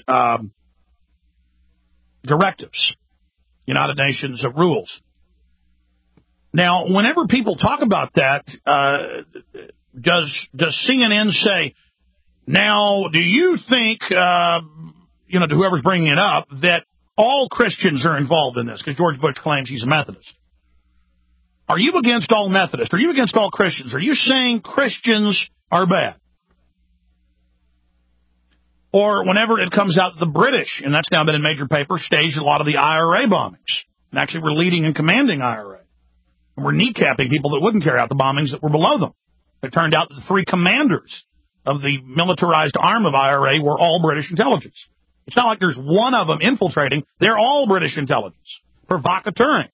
directives, United Nations rules. Now, whenever people talk about that, does CNN say, now, do you think, to whoever's bringing it up, that all Christians are involved in this? Because George Bush claims he's a Methodist. Are you against all Methodists? Are you against all Christians? Are you saying Christians are bad? Or whenever it comes out, the British, and that's now been in major papers, staged a lot of the IRA bombings. And actually were leading and commanding IRA. And were kneecapping people that wouldn't carry out the bombings that were below them. It turned out that the three commanders of the militarized arm of IRA were all British intelligence. It's not like there's one of them infiltrating. They're all British intelligence. Provocateuring.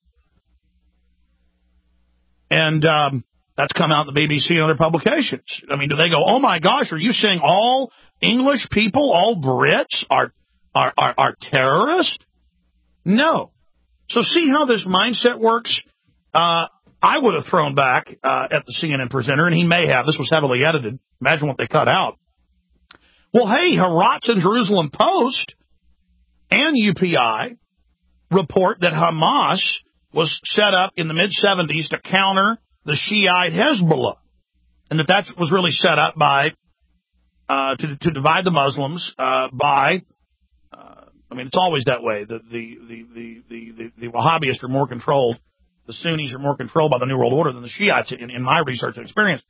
And that's come out in the BBC and other publications. I mean, do they go, oh, my gosh, are you saying all English people, all Brits are terrorists? No. So see how this mindset works? I would have thrown back at the CNN presenter, and he may have. This was heavily edited. Imagine what they cut out. Well, hey, Heratz and Jerusalem Post and UPI report that Hamas was set up in the mid-'70s to counter the Shiite Hezbollah, and that was really set up by to divide the Muslims by. I mean, it's always that way. The Wahhabists are more controlled. The Sunnis are more controlled by the New World Order than the Shiites, in my research and experience.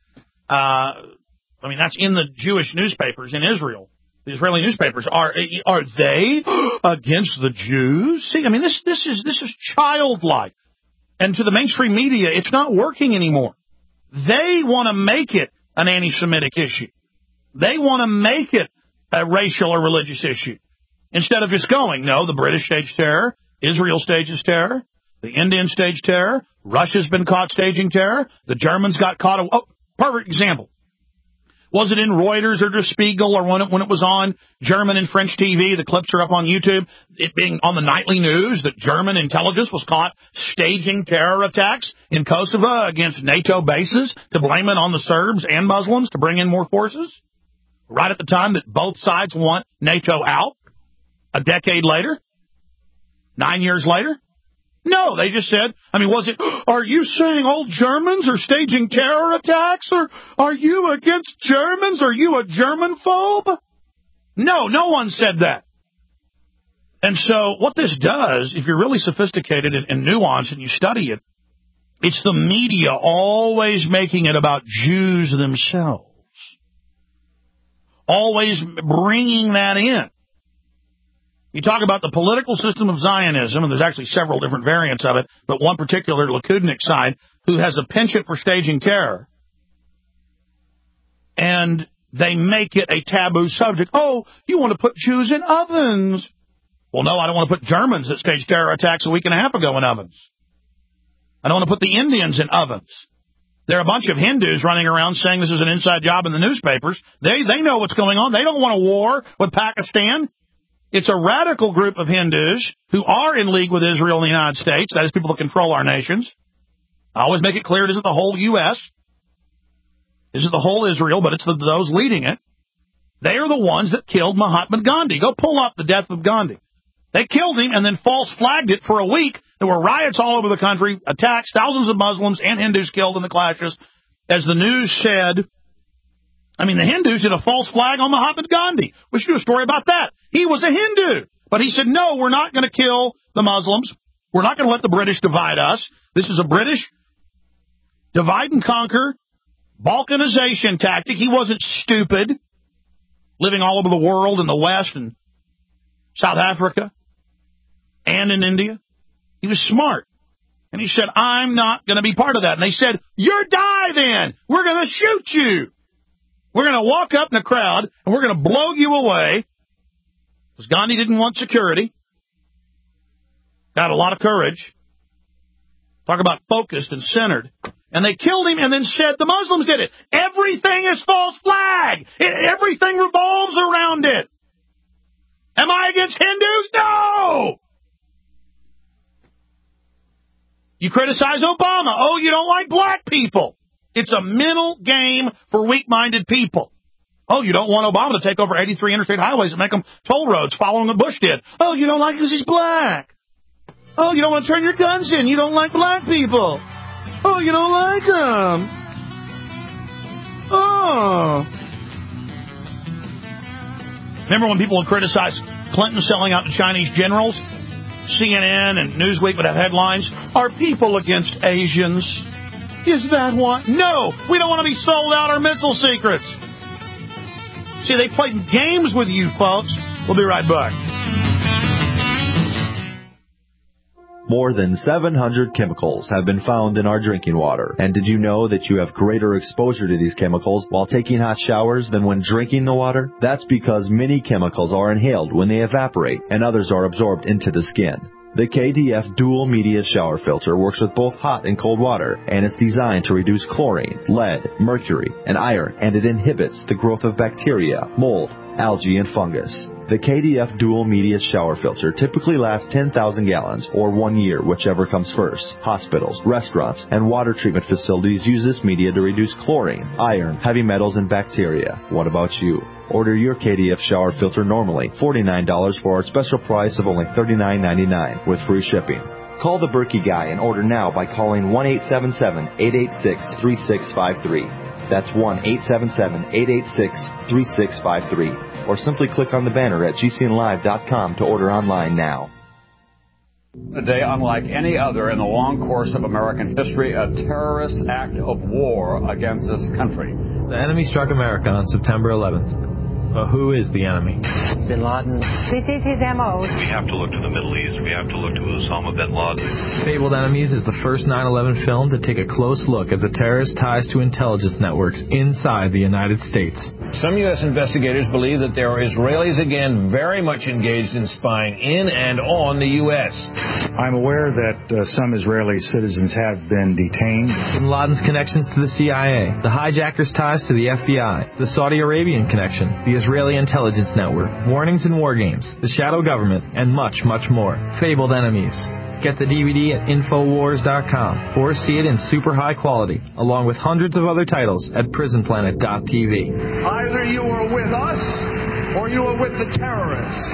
I mean, that's in the Jewish newspapers in Israel. The Israeli newspapers are they against the Jews? See, I mean, this is childlike. And to the mainstream media, it's not working anymore. They want to make it an anti-Semitic issue. They want to make it a racial or religious issue. Instead of just going, no, the British staged terror, Israel stages terror, the Indians staged terror, Russia's been caught staging terror, the Germans got caught. Oh, perfect example. Was it in Reuters or Der Spiegel or when it was on German and French TV? The clips are up on YouTube. It being on the nightly news that German intelligence was caught staging terror attacks in Kosovo against NATO bases to blame it on the Serbs and Muslims to bring in more forces? Right at the time that both sides want NATO out? A decade later? 9 years later? No, they just said, I mean, was it, are you saying all Germans are staging terror attacks? Or are you against Germans? Are you a German-phobe? No, no one said that. And so what this does, if you're really sophisticated and nuanced and you study it, it's the media always making it about Jews themselves. Always bringing that in. You talk about the political system of Zionism, and there's actually several different variants of it, but one particular Likudnik side who has a penchant for staging terror. And they make it a taboo subject. Oh, you want to put Jews in ovens. Well, no, I don't want to put Germans that staged terror attacks a week and a half ago in ovens. I don't want to put the Indians in ovens. There are a bunch of Hindus running around saying this is an inside job in the newspapers. They know what's going on. They don't want a war with Pakistan. It's a radical group of Hindus who are in league with Israel and the United States. That is, people that control our nations. I always make it clear it isn't the whole U.S. This is the whole Israel, but it's those leading it. They are the ones that killed Mahatma Gandhi. Go pull up the death of Gandhi. They killed him and then false flagged it for a week. There were riots all over the country, attacks, thousands of Muslims and Hindus killed in the clashes. As the news said, I mean, the Hindus did a false flag on Mahatma Gandhi. We should do a story about that. He was a Hindu. But he said, no, we're not going to kill the Muslims. We're not going to let the British divide us. This is a British divide and conquer balkanization tactic. He wasn't stupid, living all over the world in the West and South Africa and in India. He was smart. And he said, I'm not going to be part of that. And they said, you're die then. We're going to shoot you. We're going to walk up in the crowd, and we're going to blow you away, because Gandhi didn't want security. Got a lot of courage. Talk about focused and centered. And they killed him and then said the Muslims did it. Everything is false flag. Everything revolves around it. Am I against Hindus? No! You criticize Obama. Oh, you don't like black people. It's a mental game for weak-minded people. Oh, you don't want Obama to take over 83 interstate highways and make them toll roads following what Bush did. Oh, you don't like because he's black. Oh, you don't want to turn your guns in. You don't like black people. Oh, you don't like them. Oh. Remember when people would criticize Clinton selling out to Chinese generals? CNN and Newsweek would have headlines, "Are people against Asians?" Is that why? No, we don't want to be sold out our missile secrets. See, they played games with you, folks. We'll be right back. More than 700 chemicals have been found in our drinking water. And did you know that you have greater exposure to these chemicals while taking hot showers than when drinking the water? That's because many chemicals are inhaled when they evaporate and others are absorbed into the skin. The KDF Dual Media Shower Filter works with both hot and cold water, and it's designed to reduce chlorine, lead, mercury, and iron, and it inhibits the growth of bacteria, mold, algae, and fungus. The KDF Dual Media Shower Filter typically lasts 10,000 gallons, or 1 year, whichever comes first. Hospitals, restaurants, and water treatment facilities use this media to reduce chlorine, iron, heavy metals, and bacteria. What about you? Order your KDF shower filter normally, $49 for our special price of only $39.99 with free shipping. Call the Berkey Guy and order now by calling 1-877-886-3653. That's 1-877-886-3653. Or simply click on the banner at GCNlive.com to order online now. A day unlike any other in the long course of American history, a terrorist act of war against this country. The enemy struck America on September 11th. But who is the enemy? Bin Laden. This is his M.O. We have to look to the Middle East. We have to look to Osama bin Laden. Fabled Enemies is the first 9/11 film to take a close look at the terrorist ties to intelligence networks inside the United States. Some U.S. investigators believe that there are Israelis again very much engaged in spying in and on the U.S. I'm aware that some Israeli citizens have been detained. Bin Laden's connections to the CIA, the hijackers' ties to the FBI, the Saudi Arabian connection, the Israeli intelligence network, warnings and war games, the shadow government, and much, much more. Fabled Enemies. Get the DVD at Infowars.com or see it in super high quality, along with hundreds of other titles at PrisonPlanet.tv. Either you are with us or you are with the terrorists.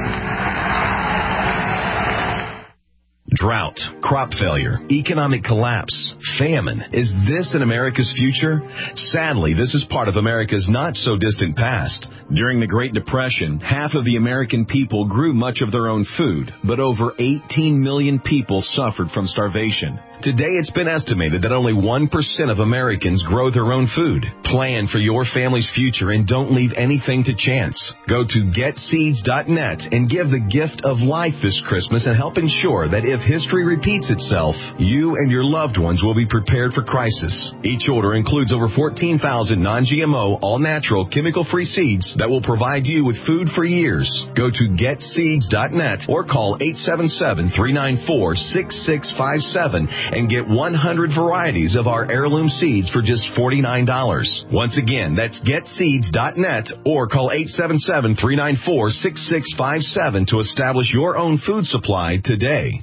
Drought, crop failure, economic collapse, famine. Is this in America's future? Sadly, this is part of America's not-so-distant past. During the Great Depression, half of the American people grew much of their own food, but over 18 million people suffered from starvation. Today, it's been estimated that only 1% of Americans grow their own food. Plan for your family's future and don't leave anything to chance. Go to getseeds.net and give the gift of life this Christmas and help ensure that if history repeats itself, you and your loved ones will be prepared for crisis. Each order includes over 14,000 non-GMO, all-natural, chemical-free seeds that will provide you with food for years. Go to getseeds.net or call 877-394-6657 and get 100 varieties of our heirloom seeds for just $49. Once again, that's getseeds.net or call 877-394-6657 to establish your own food supply today.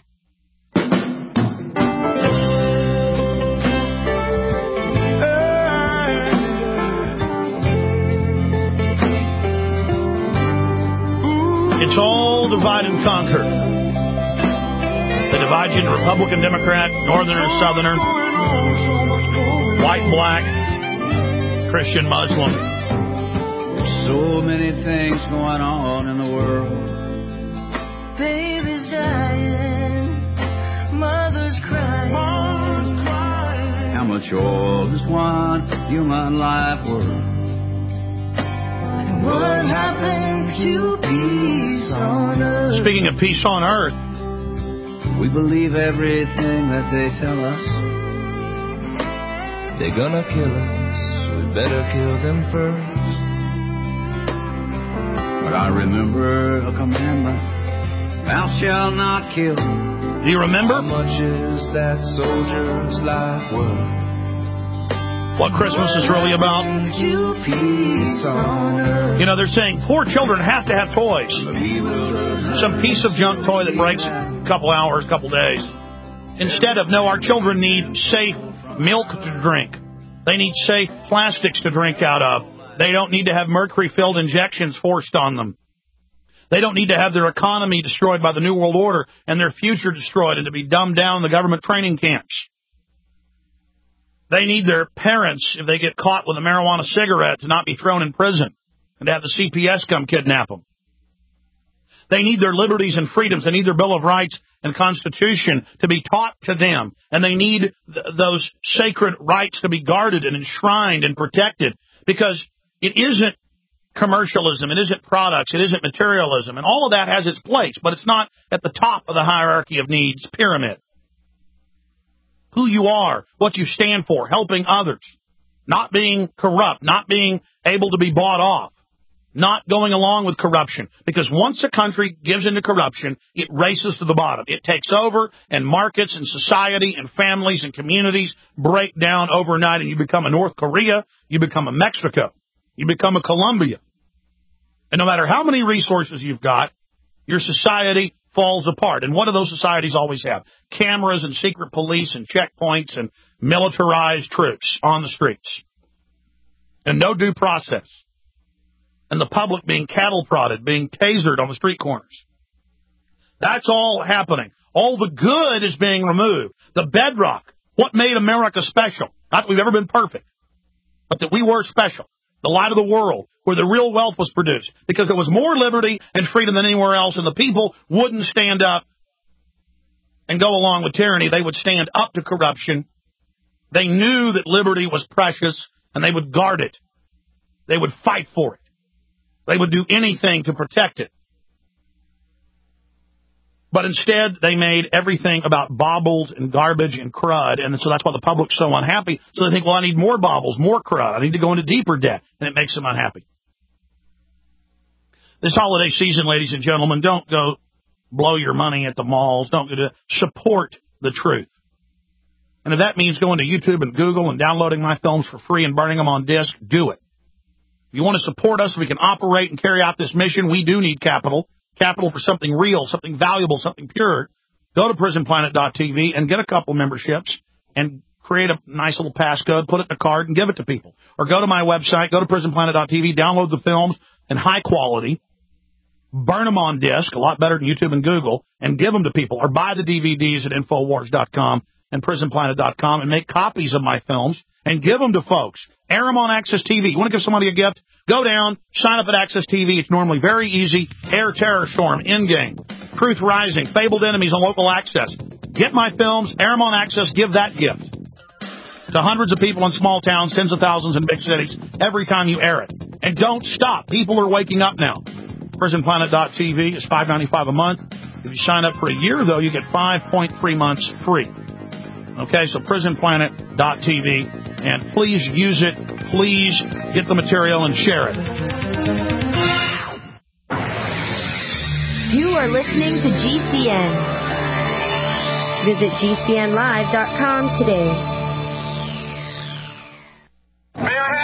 It's all divide and conquer. They divide you into Republican, Democrat, Northerner, Southerner, white, black, Christian, Muslim. So many things going on in the world. Baby's dying, mother's crying. How much oil does one human life worth? What happened to peace on earth? Speaking of peace on earth, we believe everything that they tell us. They're gonna kill us, we better kill them first. But I remember a commandment, thou shalt not kill. Do you remember? How much is that soldier's life worth? What Christmas is really about? You know, they're saying poor children have to have toys. Some piece of junk toy that breaks a couple hours, couple days. Instead of, no, our children need safe milk to drink. They need safe plastics to drink out of. They don't need to have mercury-filled injections forced on them. They don't need to have their economy destroyed by the New World Order and their future destroyed and to be dumbed down in the government training camps. They need their parents, if they get caught with a marijuana cigarette, to not be thrown in prison and to have the CPS come kidnap them. They need their liberties and freedoms. They need their Bill of Rights and Constitution to be taught to them. And they need those sacred rights to be guarded and enshrined and protected, because it isn't commercialism, it isn't products, it isn't materialism. And all of that has its place, but it's not at the top of the hierarchy of needs pyramid. Who you are, what you stand for, helping others, not being corrupt, not being able to be bought off, not going along with corruption. Because once a country gives into corruption, it races to the bottom. It takes over, and markets and society and families and communities break down overnight, and you become a North Korea, you become a Mexico, you become a Colombia. And no matter how many resources you've got, your society falls apart. And what do those societies always have? Cameras and secret police and checkpoints and militarized troops on the streets. And no due process. And the public being cattle prodded, being tasered on the street corners. That's all happening. All the good is being removed. The bedrock, what made America special? Not that we've ever been perfect, but that we were special. The light of the world, where the real wealth was produced, because there was more liberty and freedom than anywhere else, and the people wouldn't stand up and go along with tyranny. They would stand up to corruption. They knew that liberty was precious, and they would guard it. They would fight for it. They would do anything to protect it. But instead, they made everything about baubles and garbage and crud, and so that's why the public's so unhappy. So they think, well, I need more baubles, more crud. I need to go into deeper debt, and it makes them unhappy. This holiday season, ladies and gentlemen, don't go blow your money at the malls. Don't go to support the truth. And if that means going to YouTube and Google and downloading my films for free and burning them on disc, do it. If you want to support us so we can operate and carry out this mission, we do need capital. Capital for something real, something valuable, something pure. Go to prisonplanet.tv and get a couple memberships and create a nice little passcode, put it in a card, and give it to people. Or go to my website, go to prisonplanet.tv, download the films in high quality, burn them on disc, a lot better than YouTube and Google, and give them to people. Or buy the DVDs at Infowars.com and prisonplanet.com and make copies of my films and give them to folks. Air them on Access TV. You want to give somebody a gift? Go down, sign up at Access TV. It's normally very easy. Air Terror Storm, Endgame, Truth Rising, Fabled Enemies on local access. Get my films, air them on Access, give that gift to hundreds of people in small towns, tens of thousands in big cities, every time you air it. And don't stop. People are waking up now. PrisonPlanet.tv is $5.95 a month. If you sign up for a year, though, you get 5.3 months free. Okay, so PrisonPlanet.tv. And please use it. Please get the material and share it. You are listening to GCN. Visit GCNlive.com today.